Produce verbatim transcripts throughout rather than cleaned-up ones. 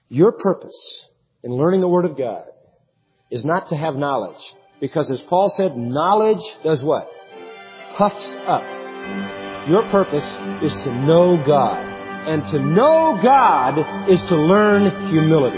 Your purpose in learning the Word of God is not to have knowledge. Because as Paul said, knowledge does what? Puffs up. Your purpose is to know God. And to know God is to learn humility.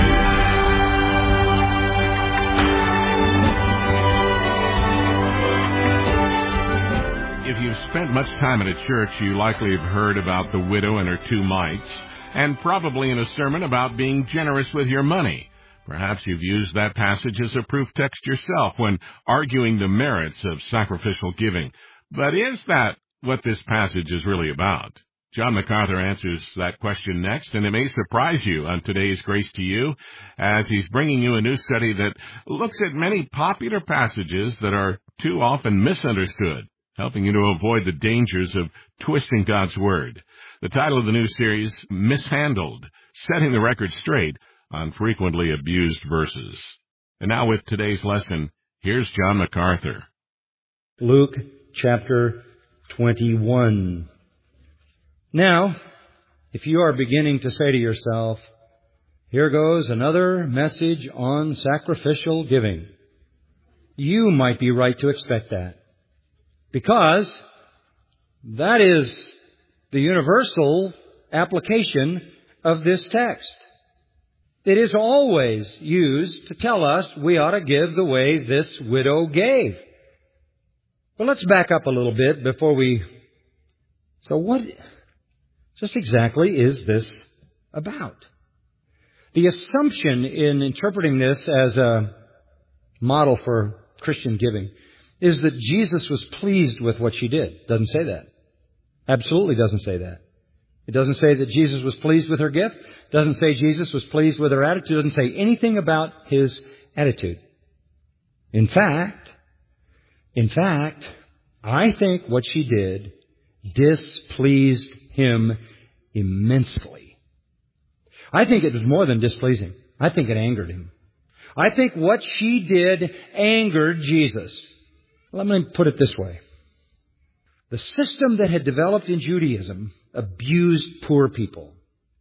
If you've spent much time in a church, you likely have heard about the widow and her two mites, and probably in a sermon about being generous with your money. Perhaps you've used that passage as a proof text yourself when arguing the merits of sacrificial giving. But is that what this passage is really about? John MacArthur answers that question next, and it may surprise you on today's Grace to You, as he's bringing you a new study that looks at many popular passages that are too often misunderstood, helping you to avoid the dangers of twisting God's Word. The title of the new series, Mishandled, Setting the Record Straight on Frequently Abused Verses. And now with today's lesson, here's John MacArthur. Luke chapter twenty-one. Now, if you are beginning to say to yourself, here goes another message on sacrificial giving, you might be right to expect that. Because that is the universal application of this text. It is always used to tell us we ought to give the way this widow gave. But let's back up a little bit before we... So what just exactly is this about? The assumption in interpreting this as a model for Christian giving is that Jesus was pleased with what she did. Doesn't say that. Absolutely doesn't say that. It doesn't say that Jesus was pleased with her gift. Doesn't say Jesus was pleased with her attitude. Doesn't say anything about his attitude. In fact, in fact, I think what she did displeased him immensely. I think it was more than displeasing. I think it angered him. I think what she did angered Jesus. Let me put it this way. The system that had developed in Judaism abused poor people.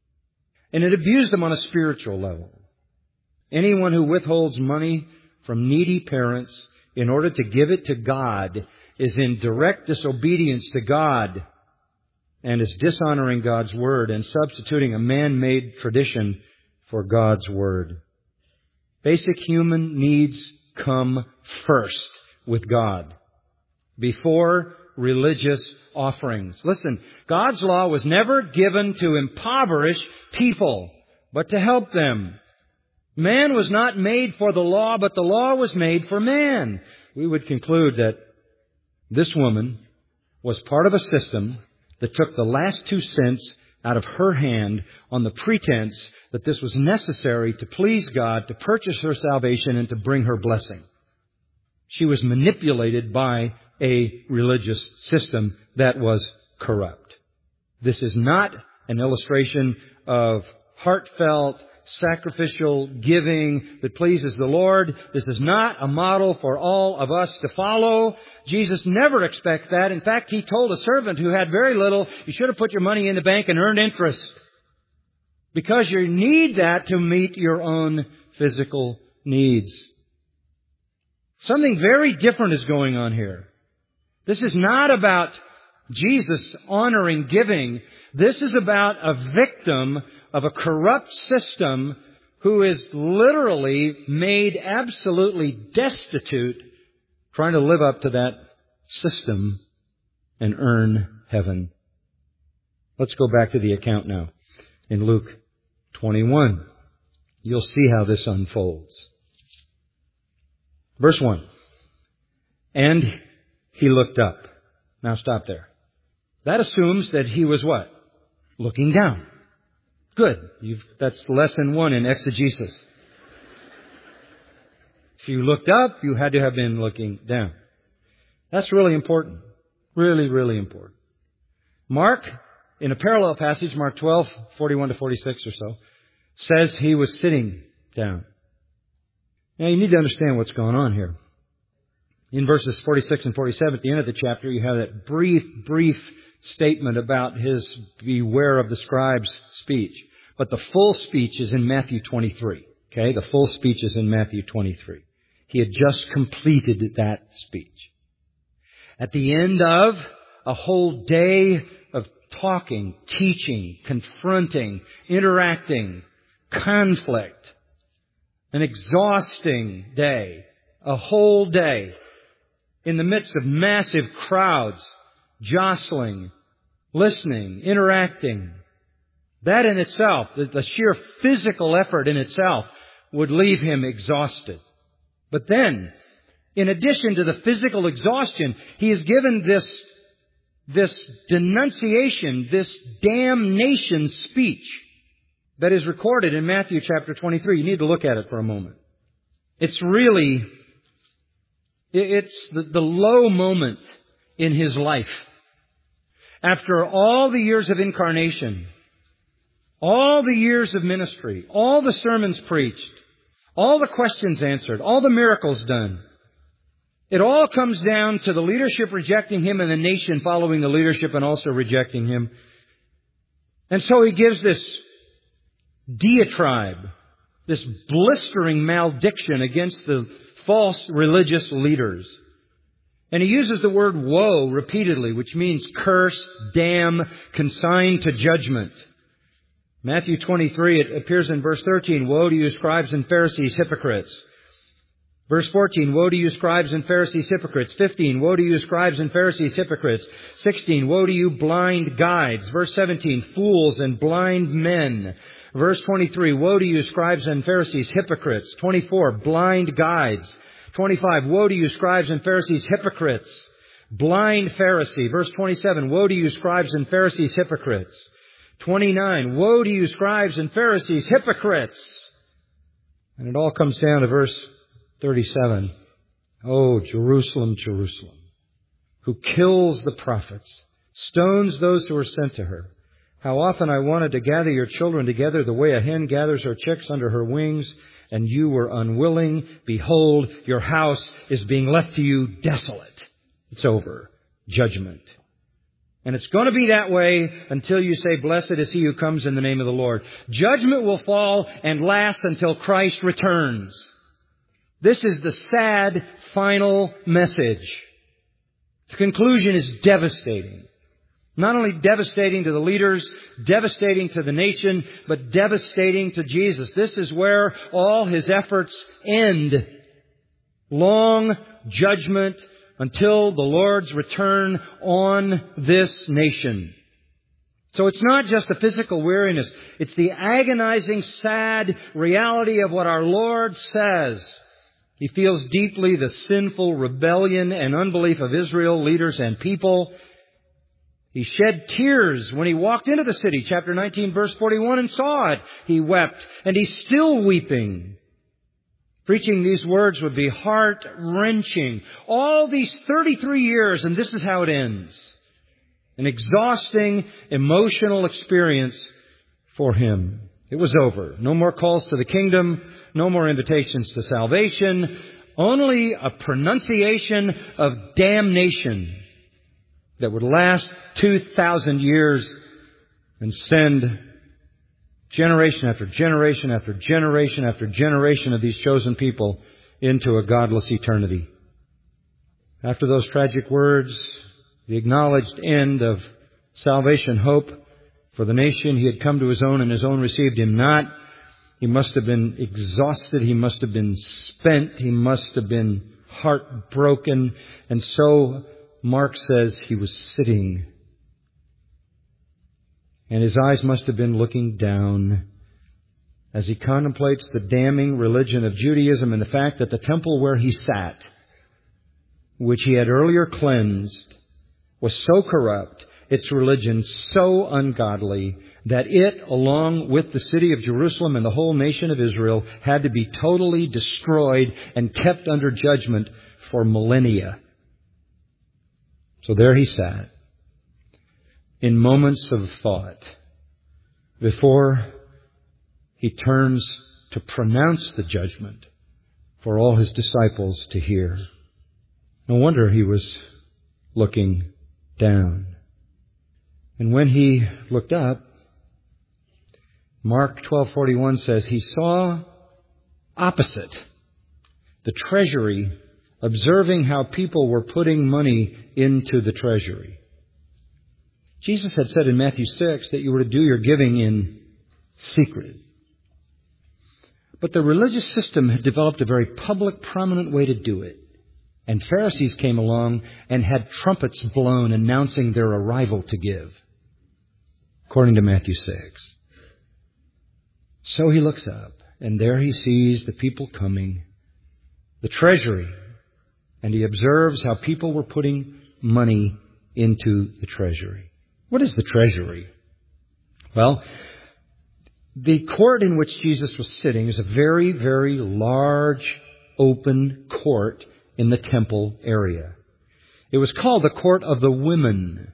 And it abused them on a spiritual level. Anyone who withholds money from needy parents in order to give it to God is in direct disobedience to God and is dishonoring God's Word and substituting a man-made tradition for God's Word. Basic human needs come first with God before religious offerings. Listen, God's law was never given to impoverish people, but to help them. Man was not made for the law, but the law was made for man. We would conclude that this woman was part of a system that took the last two cents out of her hand on the pretense that this was necessary to please God, to purchase her salvation, and to bring her blessing. She was manipulated by a religious system that was corrupt. This is not an illustration of heartfelt, sacrificial giving that pleases the Lord. This is not a model for all of us to follow. Jesus never expects that. In fact, He told a servant who had very little, you should have put your money in the bank and earned interest. Because you need that to meet your own physical needs. Something very different is going on here. This is not about Jesus honoring giving. This is about a victim of a corrupt system who is literally made absolutely destitute trying to live up to that system and earn heaven. Let's go back to the account now in Luke twenty-one. You'll see how this unfolds. Verse one. And he looked up. Now stop there. That assumes that he was what? Looking down. Good. You've, that's lesson one in exegesis. If you looked up, you had to have been looking down. That's really important. Really, really important. Mark, in a parallel passage, Mark twelve, forty-one to forty-six or so, says he was sitting down. Now you need to understand what's going on here. In verses forty-six and forty-seven, at the end of the chapter, you have that brief, brief statement about his beware of the scribe's speech. But the full speech is in Matthew twenty-three. Okay, the full speech is in Matthew twenty-three. He had just completed that speech. At the end of a whole day of talking, teaching, confronting, interacting, conflict, an exhausting day, a whole day, in the midst of massive crowds, jostling, listening, interacting. That in itself, the, the sheer physical effort in itself, would leave him exhausted. But then, in addition to the physical exhaustion, he is given this, this denunciation, this damnation speech that is recorded in Matthew chapter twenty-three. You need to look at it for a moment. It's really, it's the, the low moment in his life. After all the years of incarnation, all the years of ministry, all the sermons preached, all the questions answered, all the miracles done, it all comes down to the leadership rejecting him and the nation following the leadership and also rejecting him. And so he gives this diatribe, this blistering malediction against the false religious leaders. And he uses the word woe repeatedly, which means curse, damn, consign to judgment. Matthew twenty-three, it appears in verse thirteen, woe to you scribes and Pharisees, hypocrites. Verse fourteen, woe to you scribes and Pharisees, hypocrites. fifteen, woe to you scribes and Pharisees, hypocrites. sixteen, woe to you blind guides. Verse seventeen, fools and blind men. Verse twenty-three, woe to you scribes and Pharisees, hypocrites. twenty-four, blind guides. twenty-five, woe to you scribes and Pharisees, hypocrites. Blind Pharisee. Verse twenty-seven, woe to you scribes and Pharisees, hypocrites. twenty-nine, woe to you scribes and Pharisees, hypocrites. And it all comes down to verse thirty-seven. Oh, Jerusalem, Jerusalem, who kills the prophets, stones those who are sent to her. How often I wanted to gather your children together the way a hen gathers her chicks under her wings, and you were unwilling. Behold, your house is being left to you desolate. It's over. Judgment. And it's going to be that way until you say, blessed is he who comes in the name of the Lord. Judgment will fall and last until Christ returns. This is the sad final message. The conclusion is devastating. Not only devastating to the leaders, devastating to the nation, but devastating to Jesus. This is where all his efforts end. Long judgment until the Lord's return on this nation. So it's not just the physical weariness. It's the agonizing, sad reality of what our Lord says. He feels deeply the sinful rebellion and unbelief of Israel, leaders and people. He shed tears when he walked into the city, chapter nineteen, verse forty-one, and saw it. He wept, and he's still weeping. Preaching these words would be heart-wrenching. All these thirty-three years, and this is how it ends. An exhausting, emotional experience for him. It was over. No more calls to the kingdom. No more invitations to salvation. Only a pronunciation of damnation that would last two thousand years and send generation after generation after generation after generation of these chosen people into a godless eternity. After those tragic words, the acknowledged end of salvation hope for the nation, he had come to his own and his own received him not. He must have been exhausted. He must have been spent. He must have been heartbroken. And so Mark says he was sitting. And his eyes must have been looking down as he contemplates the damning religion of Judaism and the fact that the temple where he sat, which he had earlier cleansed, was so corrupt, its religion so ungodly, that it, along with the city of Jerusalem and the whole nation of Israel, had to be totally destroyed and kept under judgment for millennia. So there he sat, in moments of thought, before he turns to pronounce the judgment for all his disciples to hear. No wonder he was looking down. And when he looked up, Mark twelve forty-one says, he saw opposite the treasury, observing how people were putting money into the treasury. Jesus had said in Matthew six that you were to do your giving in secret. But the religious system had developed a very public, prominent way to do it. And Pharisees came along and had trumpets blown announcing their arrival to give, according to Matthew six. So he looks up, and there he sees the people coming, the treasury, and he observes how people were putting money into the treasury. What is the treasury? Well, the court in which Jesus was sitting is a very, very large, open court in the temple area. It was called the Court of the Women.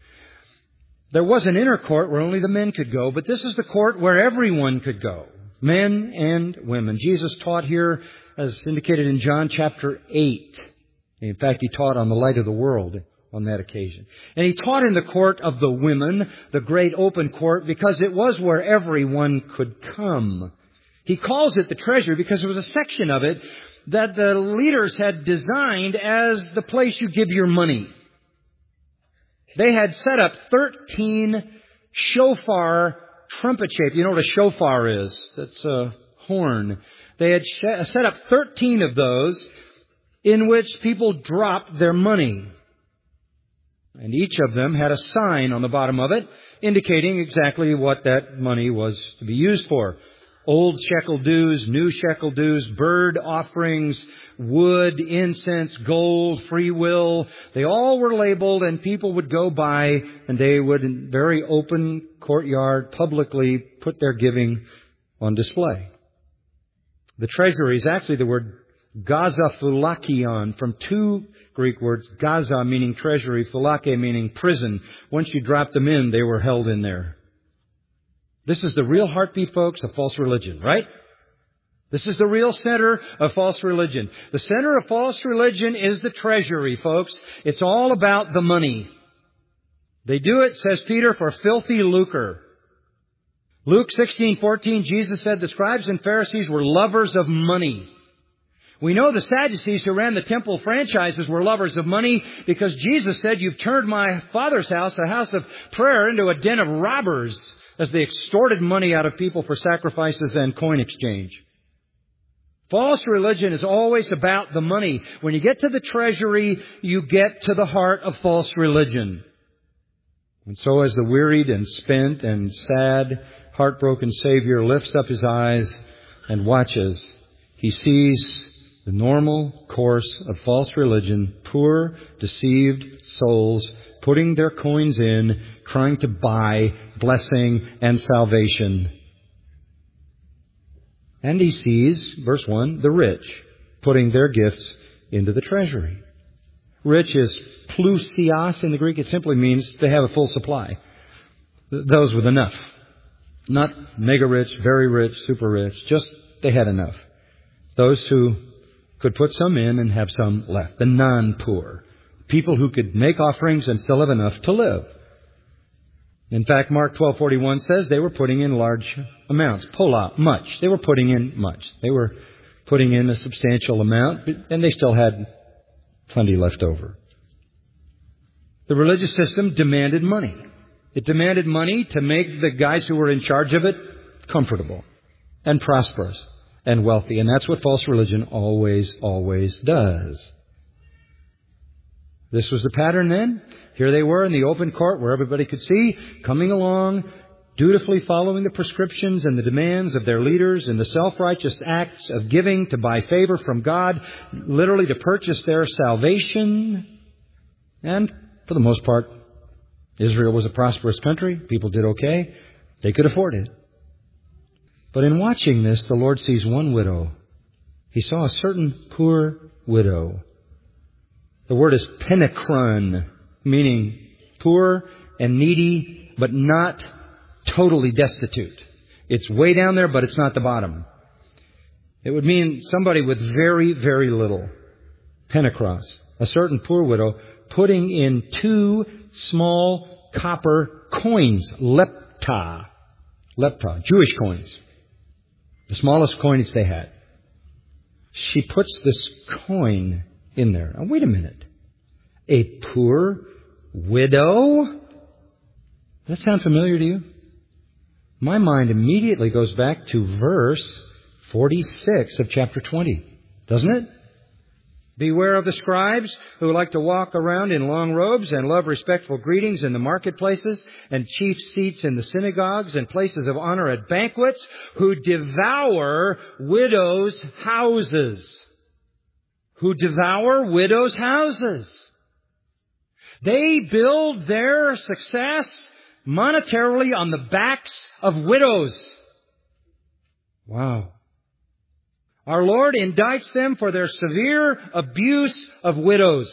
There was an inner court where only the men could go, but this is the court where everyone could go, men and women. Jesus taught here, as indicated in John chapter eight. In fact, he taught on the light of the world on that occasion. And he taught in the court of the women, the great open court, because it was where everyone could come. He calls it the treasury because there was a section of it that the leaders had designed as the place you give your money. They had set up thirteen shofar trumpet shape. You know what a shofar is? That's a horn. They had set up thirteen of those in which people dropped their money. And each of them had a sign on the bottom of it indicating exactly what that money was to be used for. Old shekel dues, new shekel dues, bird offerings, wood, incense, gold, free will. They all were labeled, and people would go by and they would, in very open courtyard, publicly put their giving on display. The treasury is actually the word Gaza phulakion, from two Greek words, Gaza meaning treasury, phulake meaning prison. Once you dropped them in, they were held in there. This is the real heartbeat, folks, of false religion, right? This is the real center of false religion. The center of false religion is the treasury, folks. It's all about the money. They do it, says Peter, for filthy lucre. Luke sixteen fourteen, Jesus said the scribes and Pharisees were lovers of money. We know the Sadducees who ran the temple franchises were lovers of money because Jesus said, you've turned my Father's house, a house of prayer, into a den of robbers, as they extorted money out of people for sacrifices and coin exchange. False religion is always about the money. When you get to the treasury, you get to the heart of false religion. And so as the wearied and spent and sad, heartbroken Savior lifts up His eyes and watches, He sees the normal course of false religion, poor, deceived souls putting their coins in, trying to buy blessing and salvation. And He sees, verse one, the rich putting their gifts into the treasury. Rich is plusios in the Greek. It simply means they have a full supply. Those with enough. Not mega rich, very rich, super rich. Just they had enough. Those who could put some in and have some left. The non-poor. People who could make offerings and still have enough to live. In fact, Mark twelve forty-one says they were putting in large amounts. Pola, much. They were putting in much. They were putting in a substantial amount, and they still had plenty left over. The religious system demanded money. It demanded money to make the guys who were in charge of it comfortable and prosperous and wealthy. And that's what false religion always, always does. This was the pattern then. Here they were in the open court where everybody could see, coming along, dutifully following the prescriptions and the demands of their leaders in the self-righteous acts of giving to buy favor from God, literally to purchase their salvation. And for the most part, Israel was a prosperous country. People did okay. They could afford it. But in watching this, the Lord sees one widow. He saw a certain poor widow. The word is penekron, meaning poor and needy, but not totally destitute. It's way down there, but it's not the bottom. It would mean somebody with very, very little. Penekros, a certain poor widow, putting in two small copper coins, lepta. lepta, Jewish coins, the smallest coins they had. She puts this coin in there. Now, wait a minute. A poor widow? Does that sound familiar to you? My mind immediately goes back to verse forty-six of chapter twenty, doesn't it? Beware of the scribes who like to walk around in long robes and love respectful greetings in the marketplaces and chief seats in the synagogues and places of honor at banquets, who devour widows' houses. Who devour widows' houses. They build their success monetarily on the backs of widows. Wow. Our Lord indicts them for their severe abuse of widows.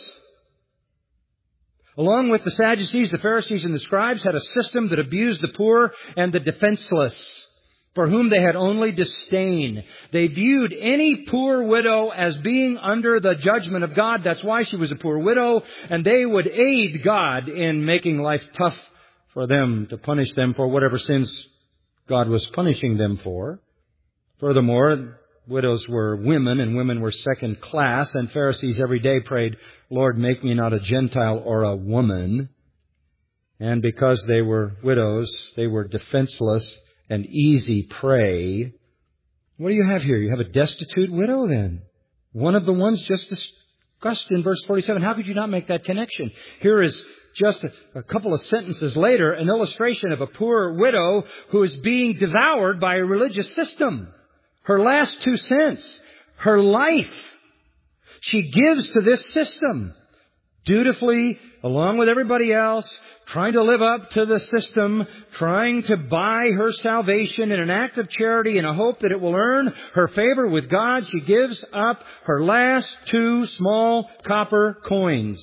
Along with the Sadducees, the Pharisees, and the scribes had a system that abused the poor and the defenseless, for whom they had only disdain. They viewed any poor widow as being under the judgment of God. That's why she was a poor widow, and they would aid God in making life tough for them, to punish them for whatever sins God was punishing them for. Furthermore, widows were women, and women were second class, and Pharisees every day prayed, Lord, make me not a Gentile or a woman. And because they were widows, they were defenseless and easy prey. What do you have here? You have a destitute widow then. One of the ones just discussed in verse forty-seven. How could you not make that connection? Here is just a, a couple of sentences later an illustration of a poor widow who is being devoured by a religious system. Her last two cents, her life, she gives to this system, dutifully, along with everybody else, trying to live up to the system, trying to buy her salvation in an act of charity in a hope that it will earn her favor with God. She gives up her last two small copper coins.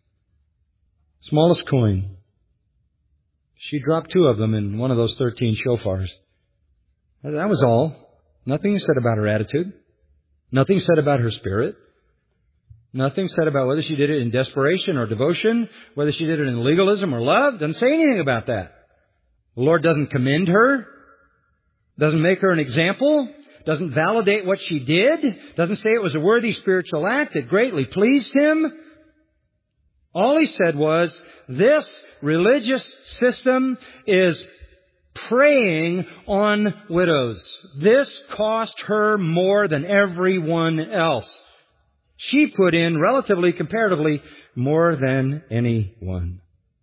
Smallest coin. She dropped two of them in one of those thirteen shofars. That was all. Nothing said about her attitude. Nothing said about her spirit. Nothing said about whether she did it in desperation or devotion, whether she did it in legalism or love. Doesn't say anything about that. The Lord doesn't commend her. Doesn't make her an example. Doesn't validate what she did. Doesn't say it was a worthy spiritual act that greatly pleased Him. All He said was, this religious system is preying on widows. This cost her more than everyone else. She put in, relatively, comparatively, more than anyone.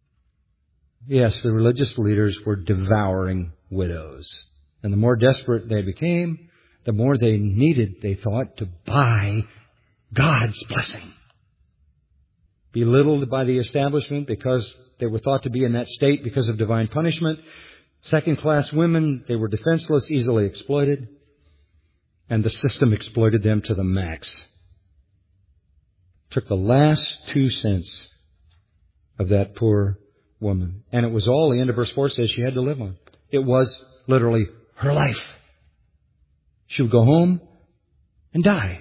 Yes, the religious leaders were devouring widows. And the more desperate they became, the more they needed, they thought, to buy God's blessing. Belittled by the establishment because they were thought to be in that state because of divine punishment. Second-class women, they were defenseless, easily exploited. And the system exploited them to the max. Took the last two cents of that poor woman. And it was all, the end of verse four says, she had to live on. It was literally her life. She would go home and die.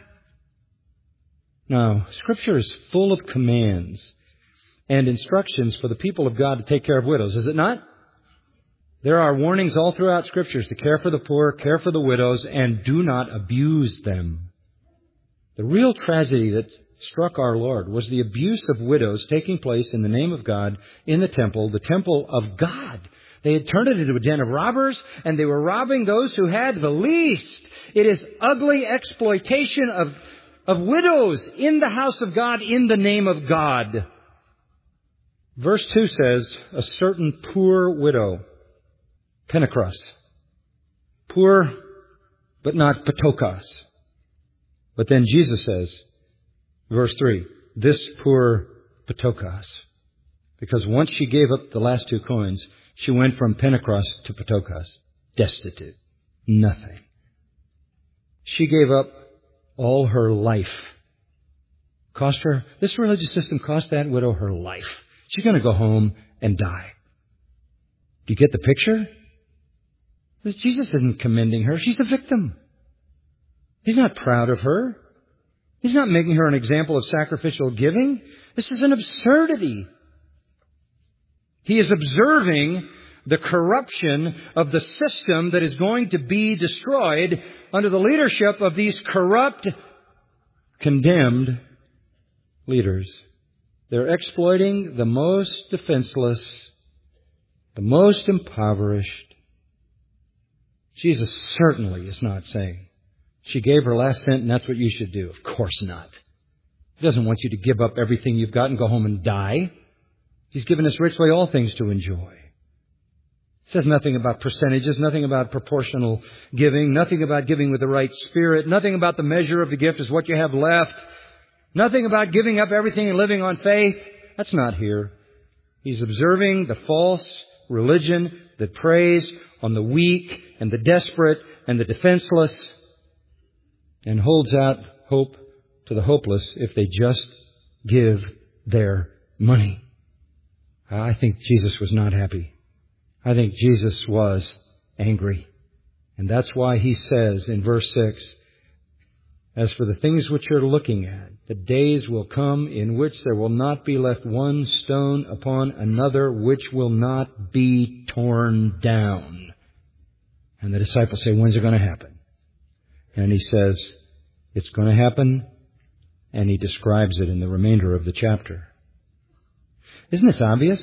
Now, Scripture is full of commands and instructions for the people of God to take care of widows, is it not? There are warnings all throughout Scriptures to care for the poor, care for the widows, and do not abuse them. The real tragedy that struck our Lord was the abuse of widows taking place in the name of God in the temple, the temple of God. They had turned it into a den of robbers, and they were robbing those who had the least. It is ugly exploitation of, of widows in the house of God in the name of God. Verse two says, a certain poor widow, Pentecost. Poor, but not patokos. But then Jesus says, verse three, this poor patokos. Because once she gave up the last two coins, she went from Pentecost to patokos. Destitute. Nothing. She gave up all her life. Cost her, this religious system cost that widow her life. She's going to go home and die. Do you get the picture? Jesus isn't commending her. She's a victim. He's not proud of her. He's not making her an example of sacrificial giving. This is an absurdity. He is observing the corruption of the system that is going to be destroyed under the leadership of these corrupt, condemned leaders. They're exploiting the most defenseless, the most impoverished. Jesus certainly is not saying, she gave her last cent and that's what you should do. Of course not. He doesn't want you to give up everything you've got and go home and die. He's given us richly all things to enjoy. It says nothing about percentages, nothing about proportional giving, nothing about giving with the right spirit, nothing about the measure of the gift is what you have left, nothing about giving up everything and living on faith. That's not here. He's observing the false religion that preys on the weak and the desperate and the defenseless and holds out hope to the hopeless if they just give their money. I think Jesus was not happy. I think Jesus was angry. And that's why he says in verse six, as for the things which you're looking at, the days will come in which there will not be left one stone upon another which will not be torn down. And the disciples say, when's it going to happen? And he says, it's going to happen. And he describes it in the remainder of the chapter. Isn't this obvious?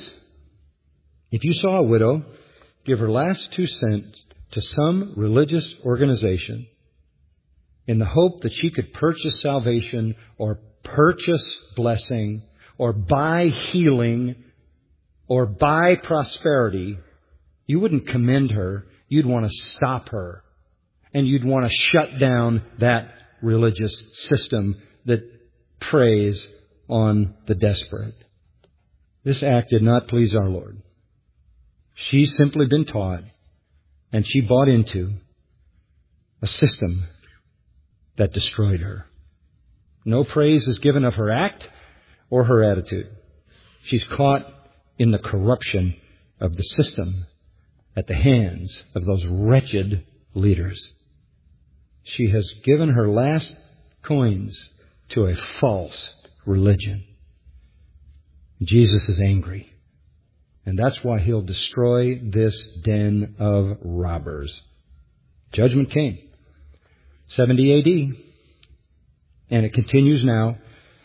If you saw a widow give her last two cents to some religious organization in the hope that she could purchase salvation or purchase blessing or buy healing or buy prosperity, you wouldn't commend her. You'd want to stop her. And you'd want to shut down that religious system that preys on the desperate. This act did not please our Lord. She's simply been taught and she bought into a system that destroyed her. No praise is given of her act or her attitude. She's caught in the corruption of the system at the hands of those wretched leaders. She has given her last coins to a false religion. Jesus is angry. And that's why he'll destroy this den of robbers. Judgment came. seventy A D. And it continues now.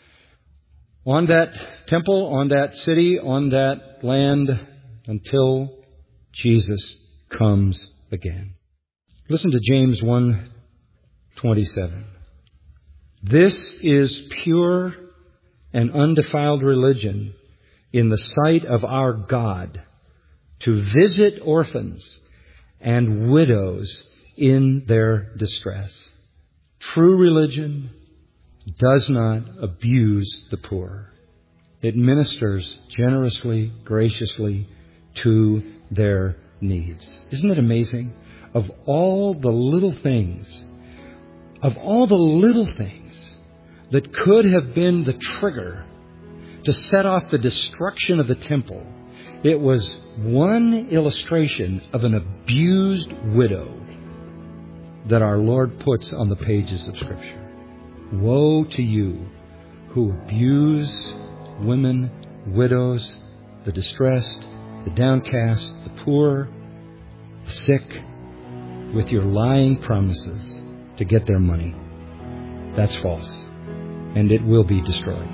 On that temple, on that city, on that land, until Jesus comes again. Listen to James one twenty-seven. This is pure and undefiled religion in the sight of our God, to visit orphans and widows in their distress. True religion does not abuse the poor. It ministers generously, graciously to their needs. Isn't it amazing? Of all the little things, of all the little things that could have been the trigger to set off the destruction of the temple, it was one illustration of an abused widow that our Lord puts on the pages of Scripture. Woe to you who abuse women, widows, the distressed, the downcast, the poor, the sick, with your lying promises to get their money. That's false, and it will be destroyed.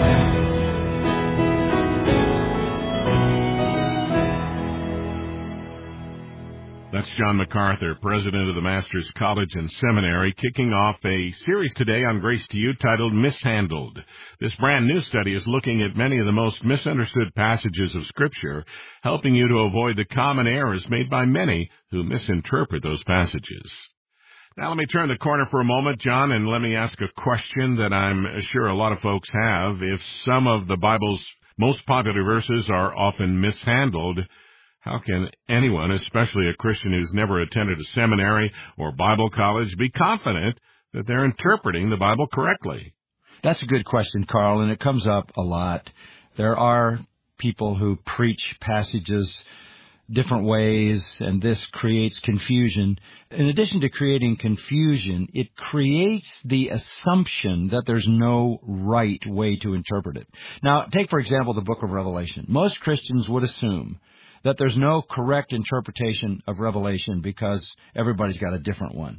That's John MacArthur, president of the Masters College and Seminary, kicking off a series today on Grace to You titled Mishandled. This brand new study is looking at many of the most misunderstood passages of Scripture, helping you to avoid the common errors made by many who misinterpret those passages. Now let me turn the corner for a moment, John, and let me ask a question that I'm sure a lot of folks have. If some of the Bible's most popular verses are often mishandled, how can anyone, especially a Christian who's never attended a seminary or Bible college, be confident that they're interpreting the Bible correctly? That's a good question, Carl, and it comes up a lot. There are people who preach passages different ways, and this creates confusion. In addition to creating confusion, it creates the assumption that there's no right way to interpret it. Now, take, for example, the book of Revelation. Most Christians would assume that there's no correct interpretation of Revelation because everybody's got a different one.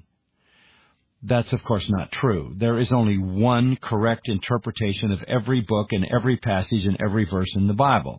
That's, of course, not true. There is only one correct interpretation of every book and every passage and every verse in the Bible.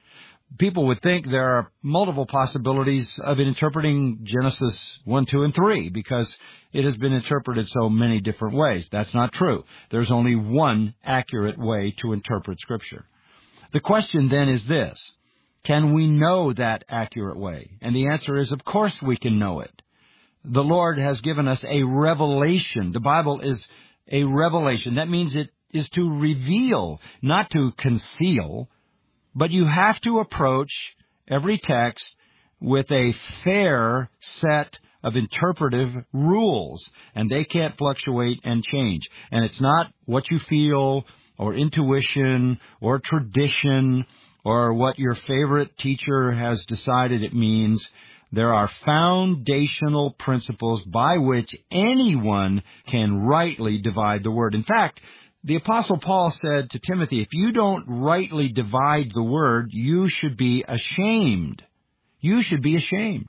People would think there are multiple possibilities of interpreting Genesis one, two, and three because it has been interpreted so many different ways. That's not true. There's only one accurate way to interpret Scripture. The question then is this: can we know that accurate way? And the answer is, of course we can know it. The Lord has given us a revelation. The Bible is a revelation. That means it is to reveal, not to conceal. But you have to approach every text with a fair set of interpretive rules, and they can't fluctuate and change. And it's not what you feel or intuition or tradition or what your favorite teacher has decided it means. There are foundational principles by which anyone can rightly divide the Word. In fact, the Apostle Paul said to Timothy, if you don't rightly divide the Word, you should be ashamed. You should be ashamed.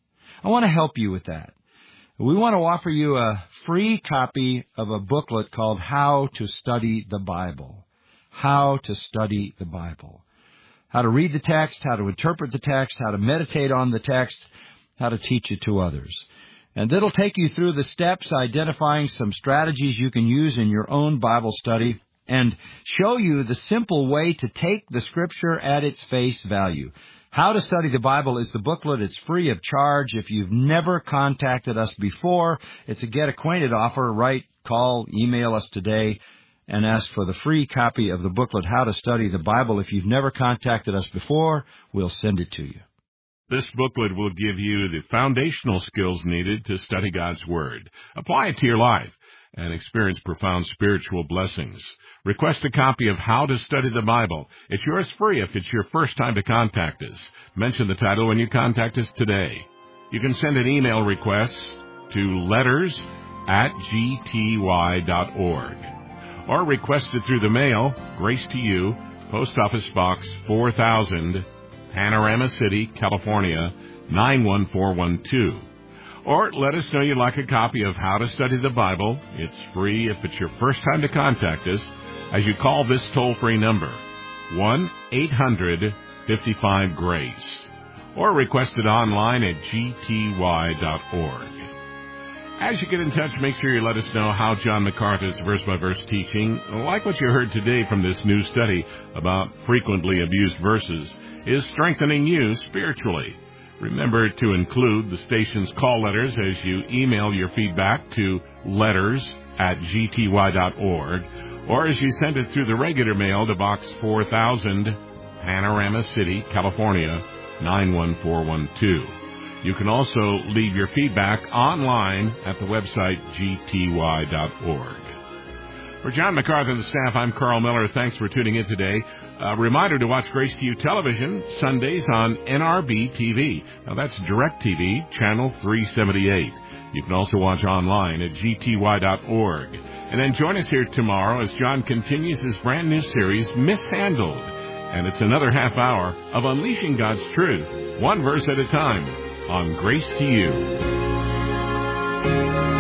I want to help you with that. We want to offer you a free copy of a booklet called How to Study the Bible. How to Study the Bible. How to read the text, how to interpret the text, how to meditate on the text, how to teach it to others. And it'll take you through the steps identifying some strategies you can use in your own Bible study and show you the simple way to take the Scripture at its face value. How to Study the Bible is the booklet. It's free of charge. If you've never contacted us before, it's a Get Acquainted offer. Write, call, email us today and ask for the free copy of the booklet, How to Study the Bible. If you've never contacted us before, we'll send it to you. This booklet will give you the foundational skills needed to study God's Word. Apply it to your life and experience profound spiritual blessings. Request a copy of How to Study the Bible. It's yours free if it's your first time to contact us. Mention the title when you contact us today. You can send an email request to letters at g t y dot org or request it through the mail, Grace to You, Post Office Box four thousand, Panorama City, California, nine one four one two. Or let us know you'd like a copy of How to Study the Bible. It's free if it's your first time to contact us as you call this toll-free number, one eight hundred fifty-five GRACE, or request it online at g t y dot org. As you get in touch, make sure you let us know how John MacArthur's verse-by-verse teaching, like what you heard today from this new study about frequently abused verses, is strengthening you spiritually. Remember to include the station's call letters as you email your feedback to letters at g t y dot org, or as you send it through the regular mail to Box four thousand, Panorama City, California, nine one four one two. You can also leave your feedback online at the website g t y dot org. For John MacArthur and the staff, I'm Carl Miller. Thanks for tuning in today. A reminder to watch Grace to You Television Sundays on N R B T V. Now that's DirecTV, channel three seventy-eight. You can also watch online at g t y dot org. And then join us here tomorrow as John continues his brand new series, Mishandled. And it's another half hour of unleashing God's truth, one verse at a time, on Grace to You.